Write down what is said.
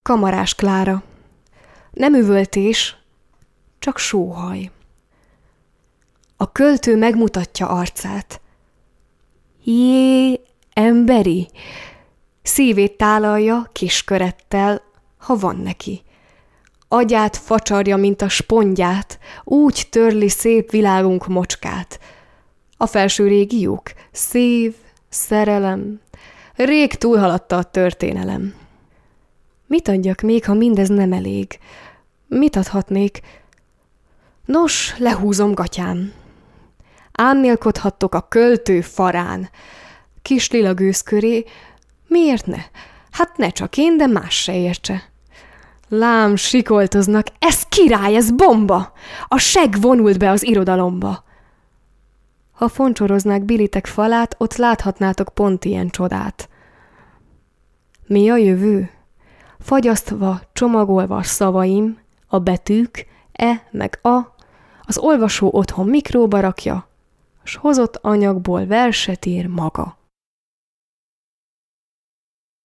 Kamarás Klára. Nem üvöltés, csak sóhaj. A költő megmutatja arcát. Jé, emberi! Szívét tálalja kiskörettel, ha van neki. Agyát facsarja, mint a spongyát, úgy törli szép világunk mocskát. A felső régiók, szív, szerelem, rég túlhaladta a történelem. Mit adjak még, ha mindez nem elég? Mit adhatnék? Nos, lehúzom gatyám. Álmélkodhattok a költő farán. Kis lila gőz köré, miért ne? Hát ne csak én, de más se értse. Lám, sikoltoznak, ez király, ez bomba! A seg vonult be az irodalomba. Ha foncsoroznák Bilitek falát, ott láthatnátok pont ilyen csodát. Mi a jövő? Fagyasztva, csomagolva a szavaim, a betűk, e meg a, az olvasó otthon mikróba rakja, s hozott anyagból verset ír maga.